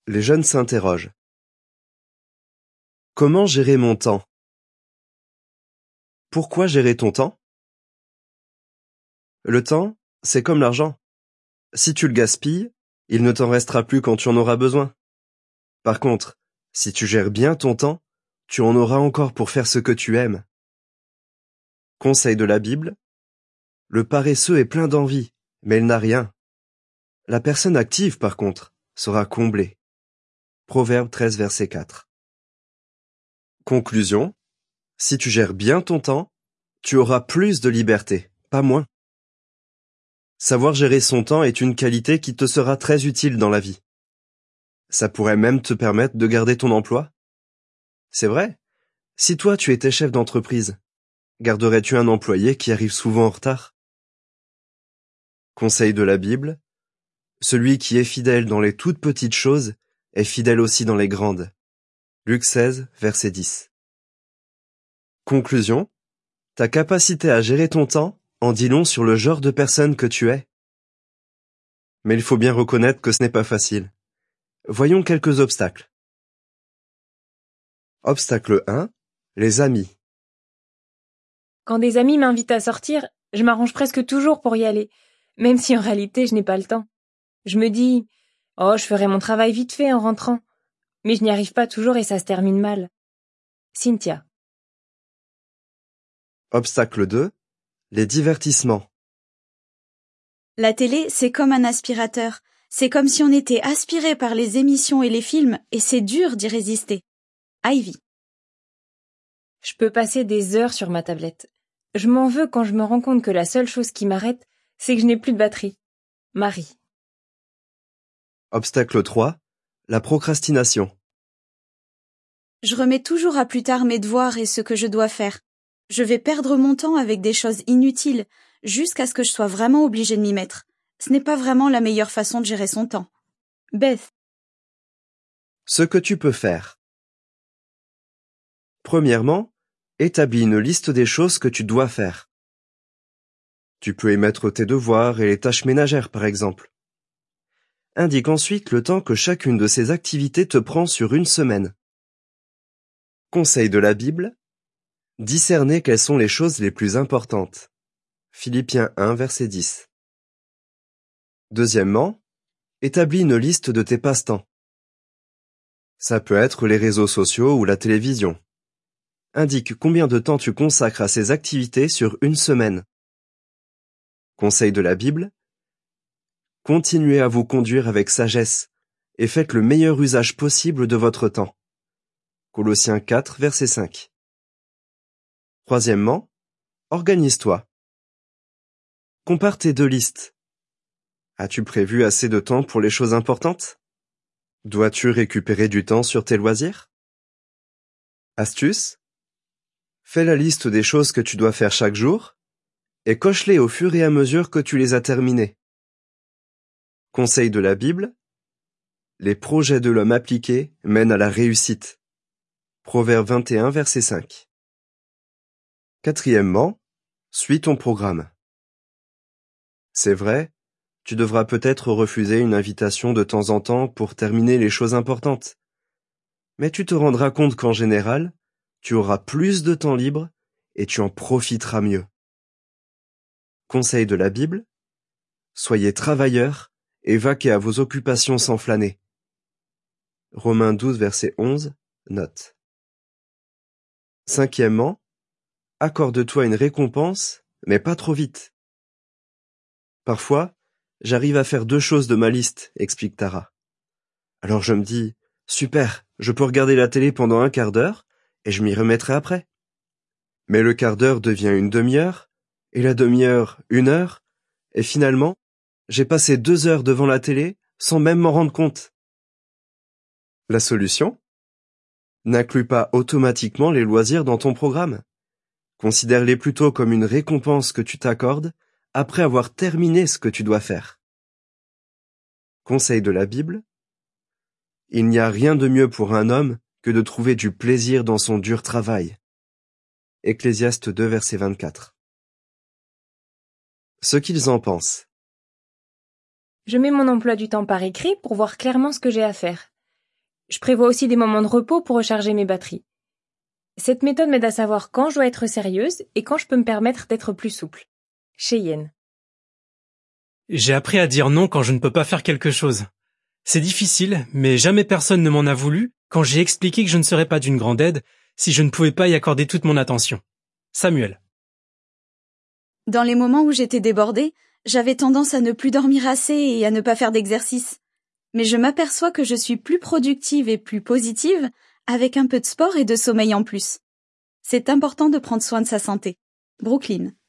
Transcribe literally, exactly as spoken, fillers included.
Les jeunes s'interrogent. Comment gérer mon temps? Pourquoi gérer ton temps? Le temps, c'est comme l'argent. Si tu le gaspilles, il ne t'en restera plus quand tu en auras besoin. Par contre, si tu gères bien ton temps, tu en auras encore pour faire ce que tu aimes. Conseil de la Bible. Le paresseux est plein d'envie, mais il n'a rien. La personne active, par contre, sera comblée. Proverbe treize, verset quatre. Conclusion. Si tu gères bien ton temps, tu auras plus de liberté, pas moins. Savoir gérer son temps est une qualité qui te sera très utile dans la vie. Ça pourrait même te permettre de garder ton emploi. C'est vrai. Si toi tu étais chef d'entreprise, garderais-tu un employé qui arrive souvent en retard? Conseil de la Bible. Celui qui est fidèle dans les toutes petites choses est fidèle aussi dans les grandes. Luc seize, verset dix. Conclusion. Ta capacité à gérer ton temps en dit long sur le genre de personne que tu es. Mais il faut bien reconnaître que ce n'est pas facile. Voyons quelques obstacles. Obstacle un. Les amis. Quand des amis m'invitent à sortir, je m'arrange presque toujours pour y aller, même si en réalité je n'ai pas le temps. Je me dis « Oh, je ferai mon travail vite fait en rentrant », mais je n'y arrive pas toujours et ça se termine mal. Cynthia. Obstacle deux. Les divertissements. La télé, c'est comme un aspirateur. C'est comme si on était aspiré par les émissions et les films, et c'est dur d'y résister. Ivy. Je peux passer des heures sur ma tablette. Je m'en veux quand je me rends compte que la seule chose qui m'arrête, c'est que je n'ai plus de batterie. Marie. Obstacle trois. La procrastination. Je remets toujours à plus tard mes devoirs et ce que je dois faire. Je vais perdre mon temps avec des choses inutiles, jusqu'à ce que je sois vraiment obligée de m'y mettre. Ce n'est pas vraiment la meilleure façon de gérer son temps. Beth. Ce que tu peux faire. Premièrement, établis une liste des choses que tu dois faire. Tu peux y mettre tes devoirs et les tâches ménagères, par exemple. Indique ensuite le temps que chacune de ces activités te prend sur une semaine. Conseil de la Bible. Discerner quelles sont les choses les plus importantes. Philippiens un, verset dix. Deuxièmement, établis une liste de tes passe-temps. Ça peut être les réseaux sociaux ou la télévision. Indique combien de temps tu consacres à ces activités sur une semaine. Conseil de la Bible. Continuez à vous conduire avec sagesse et faites le meilleur usage possible de votre temps. Colossiens quatre, verset cinq. Troisièmement, organise-toi. Compare tes deux listes. As-tu prévu assez de temps pour les choses importantes? Dois-tu récupérer du temps sur tes loisirs? Astuce. Fais la liste des choses que tu dois faire chaque jour et coche-les au fur et à mesure que tu les as terminées. Conseil de la Bible. Les projets de l'homme appliqué mènent à la réussite. Proverbe vingt et un, verset cinq. Quatrièmement, suis ton programme. C'est vrai, tu devras peut-être refuser une invitation de temps en temps pour terminer les choses importantes. Mais tu te rendras compte qu'en général, tu auras plus de temps libre et tu en profiteras mieux. Conseil de la Bible. Soyez travailleurs et vaquez à vos occupations sans flâner. Romains douze, verset onze, note. Cinquièmement, accorde-toi une récompense, mais pas trop vite. Parfois, j'arrive à faire deux choses de ma liste, explique Tara. Alors je me dis, super, je peux regarder la télé pendant un quart d'heure et je m'y remettrai après. Mais le quart d'heure devient une demi-heure, et la demi-heure une heure, et finalement, j'ai passé deux heures devant la télé sans même m'en rendre compte. La solution? N'inclus pas automatiquement les loisirs dans ton programme. Considère-les plutôt comme une récompense que tu t'accordes après avoir terminé ce que tu dois faire. Conseil de la Bible. Il n'y a rien de mieux pour un homme que de trouver du plaisir dans son dur travail. Ecclésiaste deux, verset vingt-quatre. Ce qu'ils en pensent. Je mets mon emploi du temps par écrit pour voir clairement ce que j'ai à faire. Je prévois aussi des moments de repos pour recharger mes batteries. Cette méthode m'aide à savoir quand je dois être sérieuse et quand je peux me permettre d'être plus souple. Cheyenne. J'ai appris à dire non quand je ne peux pas faire quelque chose. C'est difficile, mais jamais personne ne m'en a voulu quand j'ai expliqué que je ne serais pas d'une grande aide si je ne pouvais pas y accorder toute mon attention. Samuel. Dans les moments où j'étais débordée, j'avais tendance à ne plus dormir assez et à ne pas faire d'exercice. Mais je m'aperçois que je suis plus productive et plus positive avec un peu de sport et de sommeil en plus. C'est important de prendre soin de sa santé. Brooklyn.